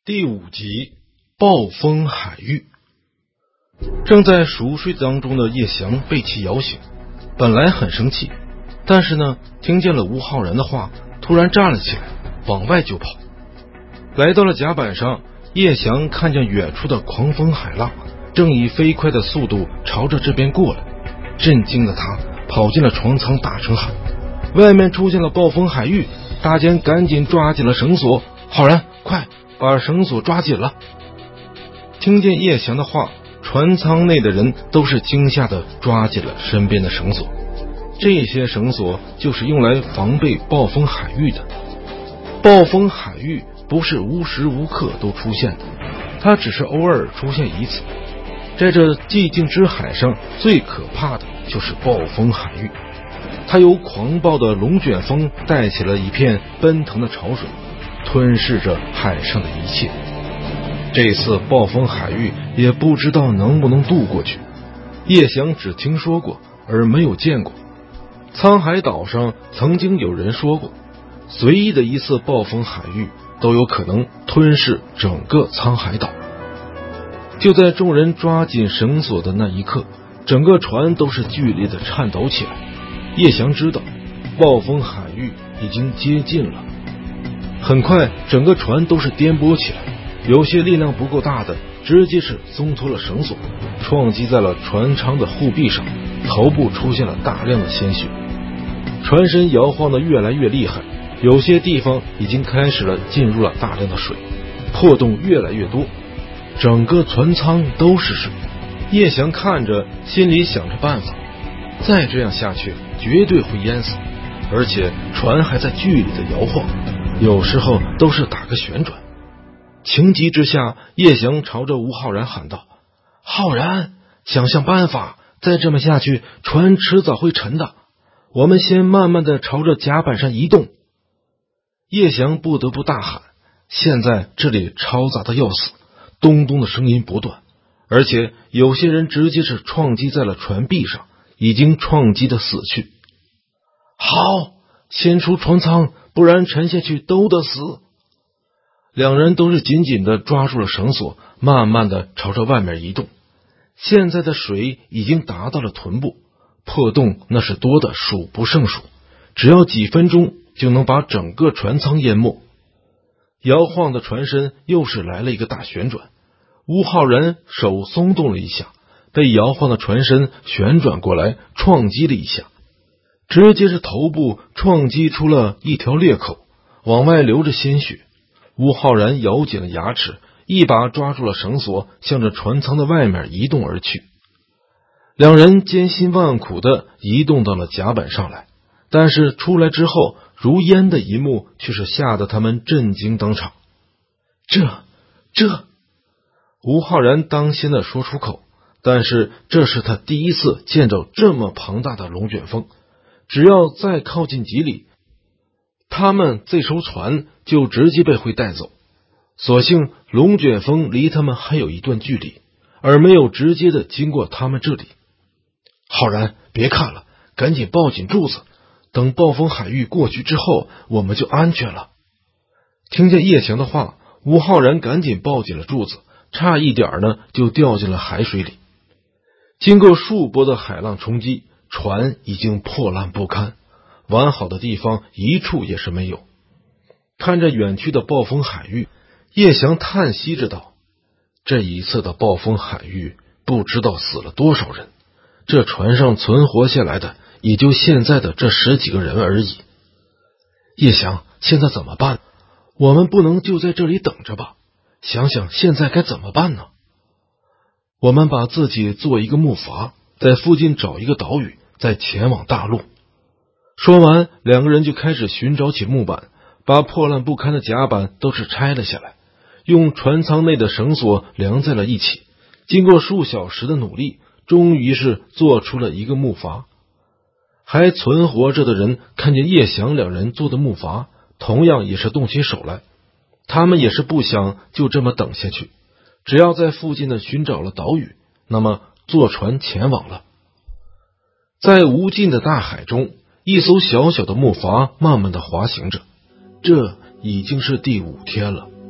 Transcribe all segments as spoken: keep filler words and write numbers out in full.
第五集，暴风海域。正在熟睡当中的叶翔被其摇醒，本来很生气，但是呢，听见了吴浩然的话，突然站了起来，往外就跑。来到了甲板上，叶翔看见远处的狂风海浪正以飞快的速度朝着这边过来，震惊的他跑进了船舱，大声喊：外面出现了暴风海域！大家赶紧抓紧了绳索，浩然，快把绳索抓紧了！听见叶翔的话，船舱内的人都是惊吓的抓紧了身边的绳索。这些绳索就是用来防备暴风海域的。暴风海域不是无时无刻都出现的，它只是偶尔出现一次。在这寂静之海上，最可怕的就是暴风海域。它由狂暴的龙卷风带起了一片奔腾的潮水，吞噬着海上的一切。这次暴风海域也不知道能不能渡过去，叶翔只听说过而没有见过。沧海岛上曾经有人说过，随意的一次暴风海域都有可能吞噬整个沧海岛。就在众人抓紧绳索的那一刻，整个船都是剧烈的颤抖起来。叶翔知道暴风海域已经接近了。很快整个船都是颠簸起来，有些力量不够大的直接是松脱了绳索，撞击在了船舱的护壁上，头部出现了大量的鲜血。船身摇晃得越来越厉害，有些地方已经开始了进入了大量的水，破洞越来越多，整个船舱都是水。叶翔看着，心里想着办法，再这样下去绝对会淹死，而且船还在剧烈的摇晃，有时候都是打个旋转。情急之下，叶翔朝着吴浩然喊道：浩然，想想办法，再这么下去船迟早会沉的，我们先慢慢的朝着甲板上移动。叶翔不得不大喊，现在这里嘈杂的要死，咚咚的声音不断，而且有些人直接是撞击在了船壁上，已经撞击的死去。好，先出船舱，不然沉下去都得死。两人都是紧紧的抓住了绳索，慢慢的朝着外面移动。现在的水已经达到了臀部，破洞那是多的数不胜数，只要几分钟就能把整个船舱淹没。摇晃的船身又是来了一个大旋转，吴浩然手松动了一下，被摇晃的船身旋转过来，撞击了一下，直接是头部撞击出了一条裂口，往外流着鲜血。吴浩然咬紧了牙齿，一把抓住了绳索，向着船舱的外面移动而去。两人艰辛万苦地移动到了甲板上来，但是出来之后，如烟的一幕却是吓得他们震惊当场。这这吴浩然当先的说出口，但是这是他第一次见着这么庞大的龙卷风，只要再靠近几里，他们这艘船就直接被会带走。所幸龙卷风离他们还有一段距离，而没有直接的经过他们这里。浩然，别看了，赶紧抱紧柱子，等暴风海域过去之后，我们就安全了。听见叶翔的话，吴浩然赶紧抱紧了柱子，差一点呢就掉进了海水里。经过数波的海浪冲击，船已经破烂不堪，完好的地方一处也是没有。看着远去的暴风海域，叶翔叹息着道：这一次的暴风海域不知道死了多少人，这船上存活下来的也就现在的这十几个人而已。叶翔，现在怎么办？我们不能就在这里等着吧？想想现在该怎么办呢？我们把自己做一个木筏，在附近找一个岛屿，再前往大陆。说完，两个人就开始寻找起木板，把破烂不堪的甲板都是拆了下来，用船舱内的绳索量在了一起。经过数小时的努力，终于是做出了一个木筏。还存活着的人看见叶翔两人做的木筏，同样也是动起手来。他们也是不想就这么等下去，只要在附近的寻找了岛屿，那么坐船前往了。在无尽的大海中，一艘小小的木筏慢慢的滑行着，这已经是第五天了。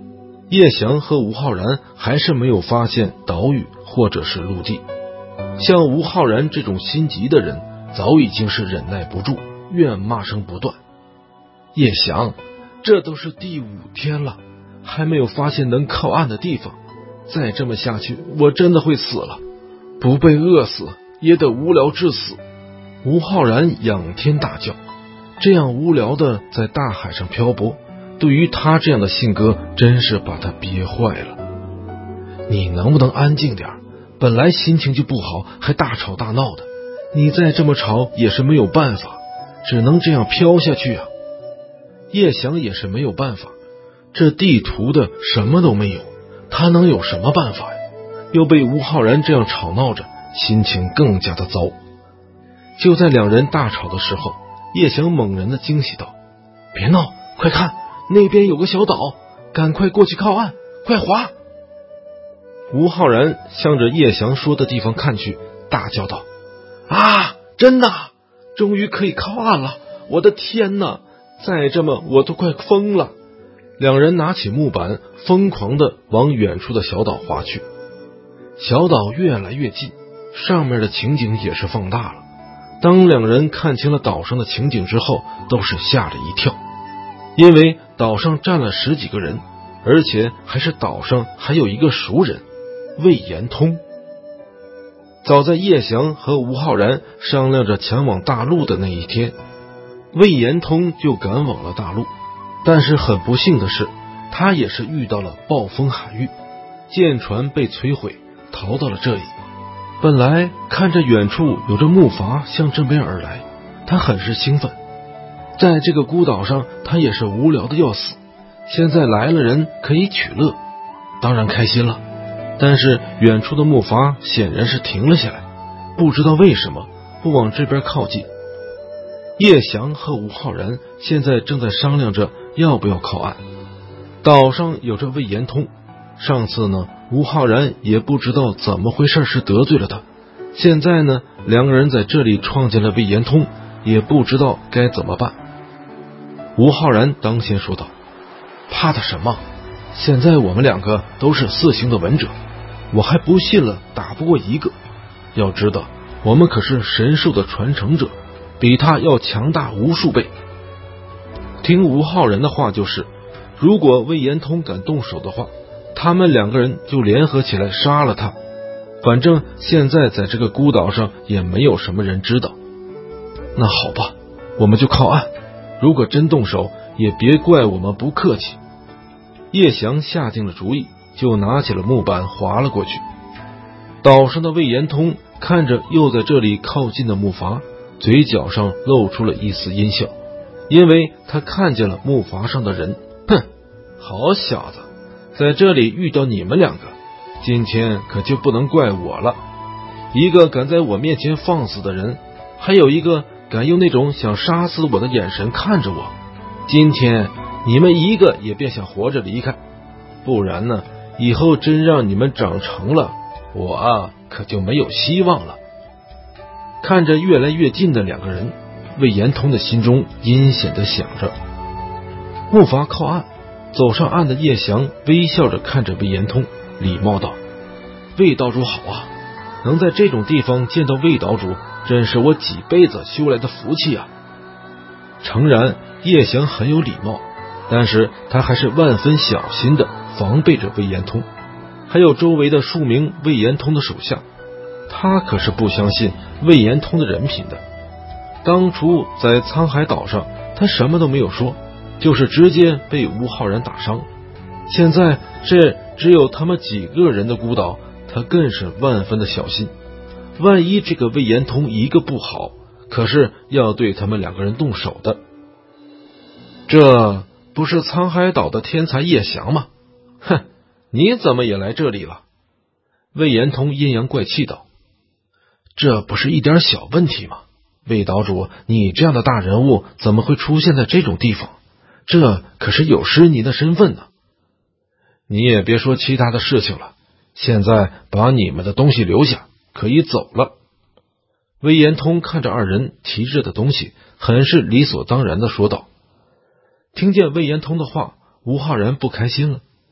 叶翔和吴浩然还是没有发现岛屿或者是陆地。像吴浩然这种心急的人，早已经是忍耐不住，怨骂声不断。叶翔，这都是第五天了，还没有发现能靠岸的地方，再这么下去，我真的会死了，不被饿死也得无聊致死。吴浩然仰天大叫，这样无聊的在大海上漂泊，对于他这样的性格，真是把他憋坏了。你能不能安静点？本来心情就不好，还大吵大闹的，你再这么吵也是没有办法，只能这样飘下去啊。叶翔也是没有办法，这地图的什么都没有，他能有什么办法呀？又被吴浩然这样吵闹着，心情更加的糟。就在两人大吵的时候，叶翔猛然的惊喜道：别闹，快看，那边有个小岛，赶快过去靠岸，快划！吴浩然向着叶翔说的地方看去，大叫道：啊，真的，终于可以靠岸了，我的天哪，再这么我都快疯了。两人拿起木板，疯狂地往远处的小岛划去。小岛越来越近，上面的情景也是放大了。当两人看清了岛上的情景之后，都是吓了一跳，因为岛上站了十几个人，而且还是岛上还有一个熟人，魏延通。早在叶翔和吴浩然商量着前往大陆的那一天，魏延通就赶往了大陆。但是很不幸的是，他也是遇到了暴风海域，舰船被摧毁，逃到了这里。本来看着远处有着木筏向这边而来，他很是兴奋。在这个孤岛上，他也是无聊的要死，现在来了人可以取乐，当然开心了。但是远处的木筏显然是停了下来，不知道为什么不往这边靠近。叶翔和吴浩然现在正在商量着要不要靠岸。岛上有着魏延通，上次呢吴浩然也不知道怎么回事是得罪了他，现在呢两个人在这里创建了魏延通，也不知道该怎么办。吴浩然当先说道：怕他什么，现在我们两个都是四星的文者，我还不信了打不过一个，要知道我们可是神兽的传承者，比他要强大无数倍。听吴浩然的话就是，如果魏延通敢动手的话，他们两个人就联合起来杀了他，反正现在在这个孤岛上也没有什么人知道。那好吧，我们就靠岸，如果真动手也别怪我们不客气。叶翔下定了主意，就拿起了木板划了过去。岛上的魏延通看着又在这里靠近的木筏，嘴角上露出了一丝阴笑，因为他看见了木筏上的人。哼，好小子，在这里遇到你们两个，今天可就不能怪我了。一个敢在我面前放肆的人，还有一个敢用那种想杀死我的眼神看着我，今天你们一个也别想活着离开，不然呢，以后真让你们长成了，我啊可就没有希望了。看着越来越近的两个人，魏延通的心中阴险地想着。木筏靠岸，走上岸的叶翔微笑着看着魏延通，礼貌道：魏岛主好啊，能在这种地方见到魏岛主，真是我几辈子修来的福气啊。诚然叶翔很有礼貌，但是他还是万分小心的防备着魏延通，还有周围的数名魏延通的手下，他可是不相信魏延通的人品的。当初在沧海岛上，他什么都没有说，就是直接被吴浩然打伤。现在这只有他们几个人的孤岛，他更是万分的小心，万一这个魏延通一个不好，可是要对他们两个人动手的。这不是沧海岛的天才叶翔吗？哼，你怎么也来这里了？魏延通阴阳怪气道：这不是一点小问题吗？魏岛主，你这样的大人物怎么会出现在这种地方？这可是有失您的身份呢。你也别说其他的事情了，现在把你们的东西留下，可以走了。魏延通看着二人提着的东西，很是理所当然的说道。听见魏延通的话，吴浩然不开心了。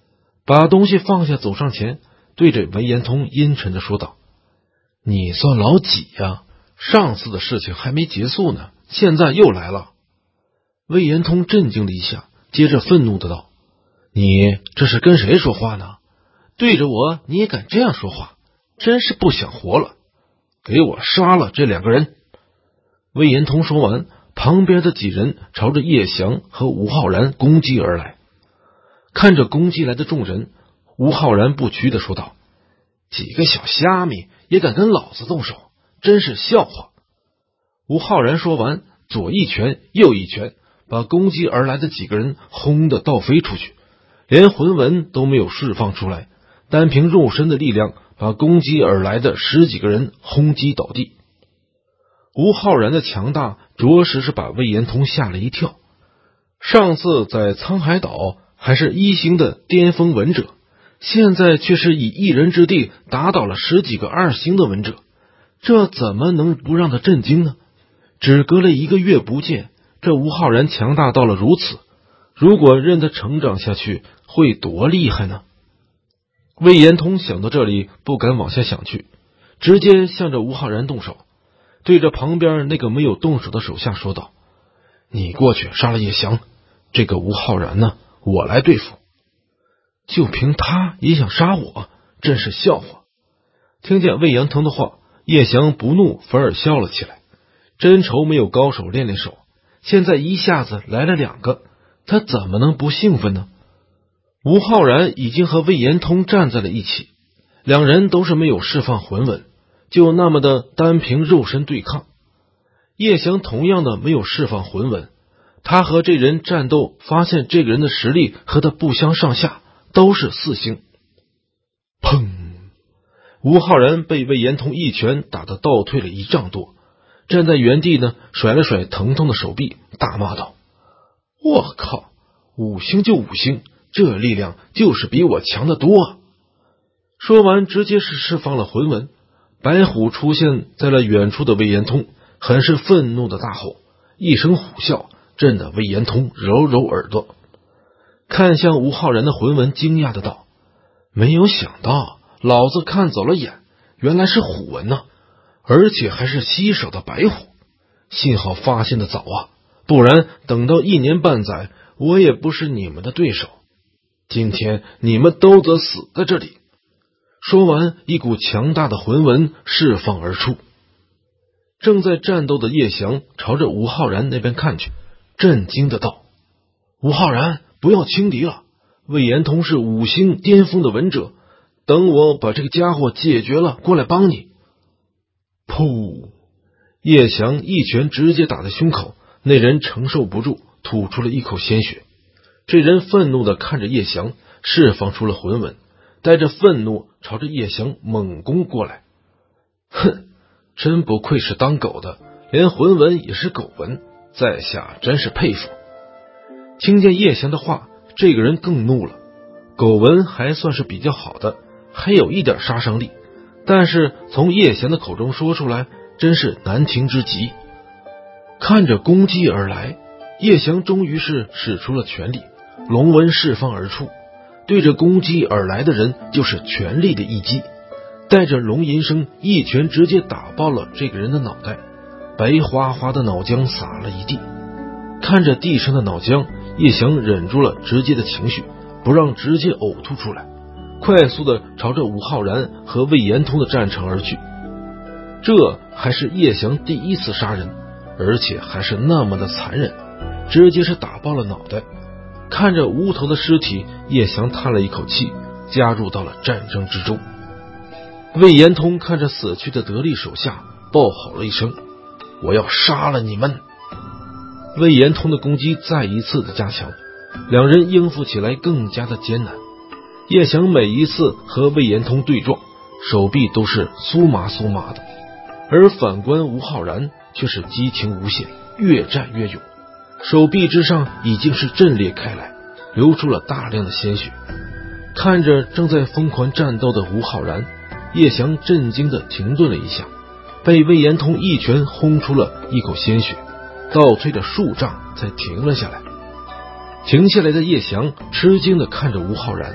把东西放下，走上前，对着魏延通阴沉地说道：你算老几呀？上次的事情还没结束呢，现在又来了。魏延通震惊了一下，接着愤怒的道：你这是跟谁说话呢？对着我你也敢这样说话，真是不想活了！给我杀了这两个人！魏延通说完，旁边的几人朝着叶翔和吴浩然攻击而来。看着攻击来的众人，吴浩然不屈地说道：几个小虾米也敢跟老子动手，真是笑话！吴浩然说完，左一拳右一拳，把攻击而来的几个人轰得倒飞出去，连魂纹都没有释放出来，单凭肉身的力量把攻击而来的十几个人轰击倒地。吴浩然的强大着实是把魏延通吓了一跳。上次在沧海岛还是一星的巅峰文者，现在却是以一人之地打倒了十几个二星的文者，这怎么能不让他震惊呢？只隔了一个月不见，这吴浩然强大到了如此，如果任他成长下去，会多厉害呢？魏延通想到这里，不敢往下想去，直接向着吴浩然动手，对着旁边那个没有动手的手下说道：你过去杀了叶翔，这个吴浩然呢，我来对付。就凭他也想杀我，真是笑话！听见魏延通的话，叶翔不怒反而笑了起来，真愁没有高手练练手，现在一下子来了两个，他怎么能不兴奋呢？吴浩然已经和魏延通站在了一起，两人都是没有释放魂纹，就那么的单凭肉身对抗。叶翔同样的没有释放魂纹，他和这人战斗，发现这个人的实力和他不相上下，都是四星。砰！吴浩然被魏延通一拳打得倒退了一丈多，站在原地呢，甩了甩疼痛的手臂，大骂道：我靠，五星就五星，这力量就是比我强得多啊！说完直接是释放了魂纹，白虎出现在了远处的魏延通，很是愤怒的大吼，一声虎啸，震得魏延通揉揉耳朵，看向吴浩然的魂纹，惊讶的道：没有想到老子看走了眼，原来是虎纹呢，而且还是稀少的白虎，幸好发现的早啊，不然等到一年半载，我也不是你们的对手，今天你们都得死在这里。说完，一股强大的魂纹释放而出。正在战斗的叶翔朝着吴浩然那边看去，震惊的道：吴浩然，不要轻敌了，魏延通是五星巅峰的文者，等我把这个家伙解决了，过来帮你。噗！叶翔一拳直接打在胸口，那人承受不住，吐出了一口鲜血。这人愤怒地看着叶翔，释放出了魂纹，带着愤怒朝着叶翔猛攻过来。哼，真不愧是当狗的，连魂纹也是狗纹，在下真是佩服。听见叶翔的话，这个人更怒了。狗纹还算是比较好的，还有一点杀伤力，但是从叶翔的口中说出来，真是难听之极。看着攻击而来，叶翔终于是使出了全力，龙纹释放而出，对着攻击而来的人就是全力的一击，带着龙吟声，一拳直接打爆了这个人的脑袋，白花花的脑浆洒了一地。看着地上的脑浆，叶翔忍住了直接的情绪，不让直接呕吐出来，快速的朝着吴浩然和魏延通的战场而去。这还是叶翔第一次杀人，而且还是那么的残忍，直接是打爆了脑袋。看着无头的尸体，叶翔叹了一口气，加入到了战争之中。魏延通看着死去的得力手下，暴吼了一声：我要杀了你们！魏延通的攻击再一次的加强，两人应付起来更加的艰难。叶翔每一次和魏延通对撞，手臂都是酥麻酥麻的，而反观吴浩然却是激情无限，越战越勇，手臂之上已经是震裂开来，流出了大量的鲜血。看着正在疯狂战斗的吴浩然，叶翔震惊的停顿了一下，被魏延通一拳轰出了一口鲜血，倒退的数丈才停了下来。停下来的叶翔吃惊的看着吴浩然，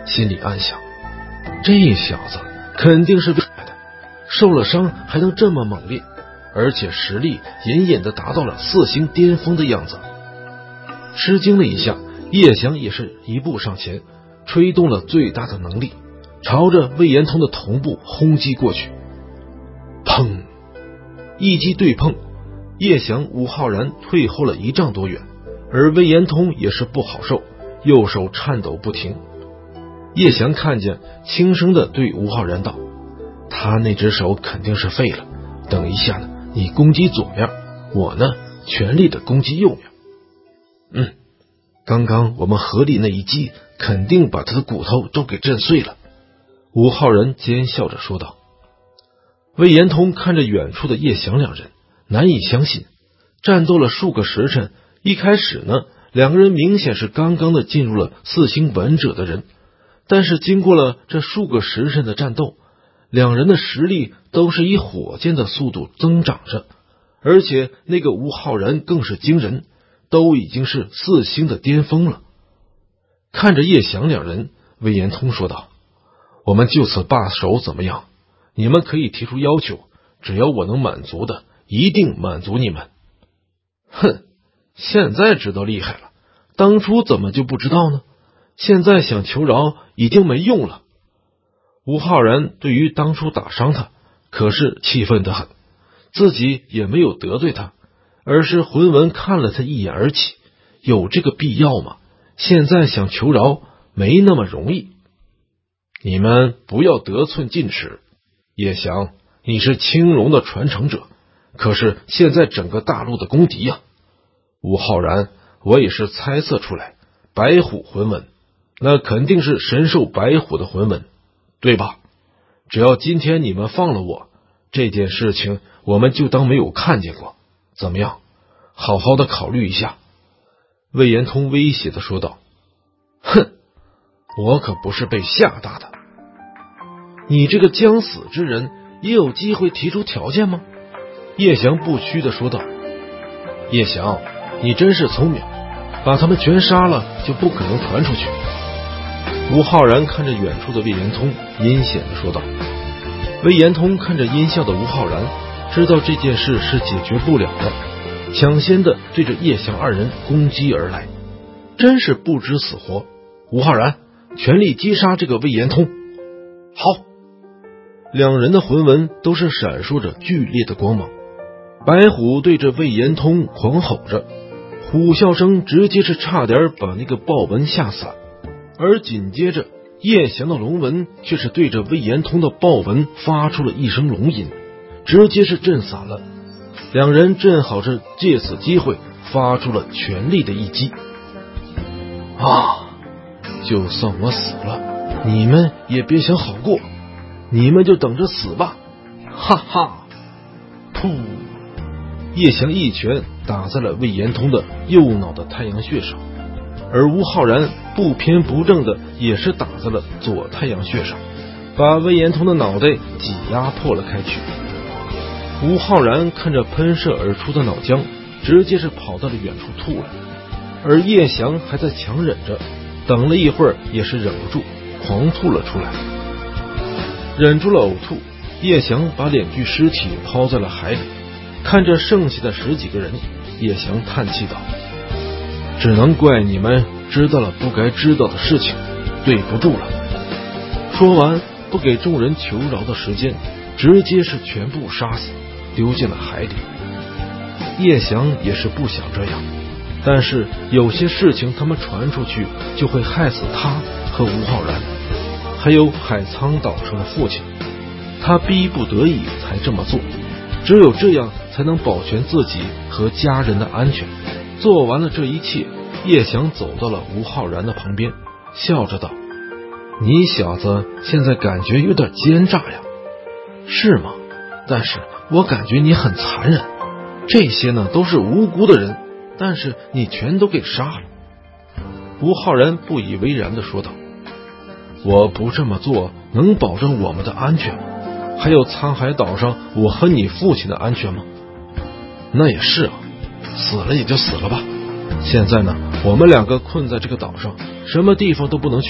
心里暗想，这小子肯定是被害的，受了伤还能这么猛烈，而且实力隐隐的达到了四星巅峰的样子。吃惊了一下，叶翔也是一步上前，吹动了最大的能力，朝着魏延通的头部轰击过去。砰！一击对碰，叶翔、吴浩然退后了一丈多远，而魏延通也是不好受，右手颤抖不停。叶翔看见，轻声的对吴浩然道：“他那只手肯定是废了，等一下呢，你攻击左面，我呢全力的攻击右面。嗯，刚刚我们合力那一击，肯定把他的骨头都给震碎了。”吴浩然奸笑着说道。魏延通看着远处的叶翔两人，难以相信，战斗了数个时辰，一开始呢，两个人明显是刚刚的进入了四星稳者的人，但是经过了这数个时辰的战斗，两人的实力都是以火箭的速度增长着，而且那个吴浩然更是惊人，都已经是四星的巅峰了。看着叶翔两人，魏延通说道：“我们就此罢手怎么样？你们可以提出要求，只要我能满足的，一定满足你们。”哼，现在知道厉害了，当初怎么就不知道呢？现在想求饶已经没用了。吴浩然对于当初打伤他，可是气愤得很，自己也没有得罪他，而是浑文看了他一眼而起，有这个必要吗？现在想求饶没那么容易。你们不要得寸进尺，叶翔，你是青龙的传承者，可是现在整个大陆的公敌呀。吴浩然，我也是猜测出来，白虎魂纹，那肯定是神兽白虎的魂纹，对吧？只要今天你们放了我，这件事情我们就当没有看见过，怎么样？好好的考虑一下。魏延通威胁的说道。哼，我可不是被吓大的。你这个将死之人，也有机会提出条件吗？叶翔不屈的说道。叶翔，你真是聪明，把他们全杀了，就不可能传出去。吴浩然看着远处的魏延通，阴险的说道。魏延通看着阴笑的吴浩然，知道这件事是解决不了的，抢先的对着叶翔二人攻击而来，真是不知死活。吴浩然，全力击杀这个魏延通。好！两人的魂纹都是闪烁着剧烈的光芒，白虎对着魏延通狂吼着，虎啸声直接是差点把那个豹纹吓散，而紧接着叶翔的龙纹却是对着魏延通的豹纹发出了一声龙吟，直接是震散了。两人正好是借此机会发出了全力的一击。啊！就算我死了，你们也别想好过，你们就等着死吧！哈哈！噗！叶翔一拳打在了魏延通的右脑的太阳穴上，而吴浩然不偏不正的也是打在了左太阳穴上，把魏延通的脑袋挤压破了开去。吴浩然看着喷射而出的脑浆，直接是跑到了远处吐了，而叶翔还在强忍着，等了一会儿也是忍不住狂吐了出来。忍住了呕吐，叶翔把两具尸体抛在了海里，看着剩下的十几个人，叶翔叹气道：只能怪你们知道了不该知道的事情，对不住了。说完，不给众人求饶的时间，直接是全部杀死，丢进了海里。叶翔也是不想这样，但是有些事情他们传出去就会害死他和吴浩然，还有海沧岛上的父亲，他逼不得已才这么做，只有这样才能保全自己和家人的安全。做完了这一切，叶翔走到了吴浩然的旁边，笑着道：你小子现在感觉有点奸诈呀。是吗？但是我感觉你很残忍，这些呢都是无辜的人，但是你全都给杀了。吴浩然不以为然地说道：我不这么做能保证我们的安全吗？还有沧海岛上我和你父亲的安全吗？那也是啊，死了也就死了吧。现在呢，我们两个困在这个岛上，什么地方都不能去，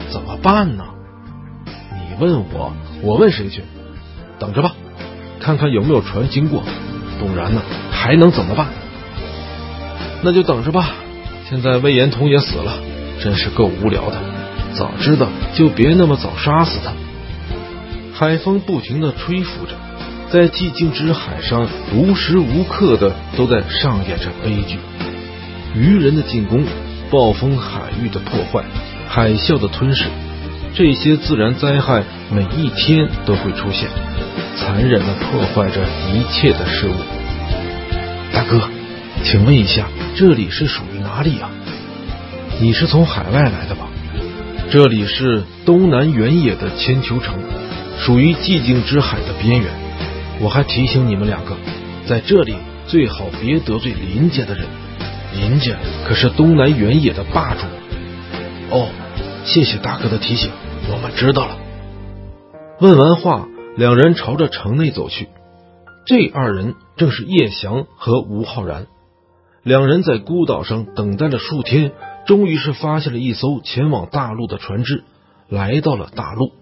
怎么办呢？你问我，我问谁去？等着吧，看看有没有船经过，不然呢，还能怎么办？那就等着吧。现在魏延童也死了，真是够无聊的。早知道就别那么早杀死他。海风不停地吹拂着，在寂静之海上无时无刻的都在上演着悲剧。鱼人的进攻，暴风海域的破坏，海啸的吞噬，这些自然灾害每一天都会出现，残忍地破坏着一切的事物。大哥，请问一下，这里是属于哪里啊？你是从海外来的吧？这里是东南原野的千秋城，属于寂静之海的边缘。我还提醒你们两个，在这里最好别得罪林家的人，林家可是东南原野的霸主。哦，谢谢大哥的提醒，我们知道了。问完话，两人朝着城内走去。这二人正是叶翔和吴浩然。两人在孤岛上等待了数天，终于是发现了一艘前往大陆的船只，来到了大陆。